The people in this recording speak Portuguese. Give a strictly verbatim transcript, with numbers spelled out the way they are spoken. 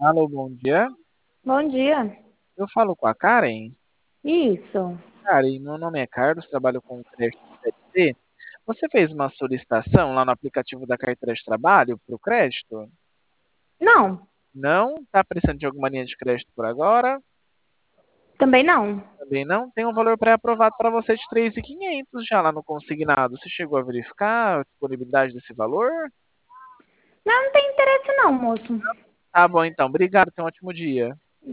Alô, bom dia. Bom dia. Eu falo com a Karen. Isso. Karen, meu nome é Carlos, trabalho com crédito C L T. Você fez uma solicitação lá no aplicativo da carteira de trabalho para o crédito? Não, Não? Está precisando de alguma linha de crédito por agora? também não. Também não? Tem um valor pré-aprovado para você de três mil e quinhentos já lá no consignado. Você chegou a verificar a disponibilidade desse valor? Não, não tem interesse não, moço. Tá bom então. Obrigado. Tenha um ótimo dia.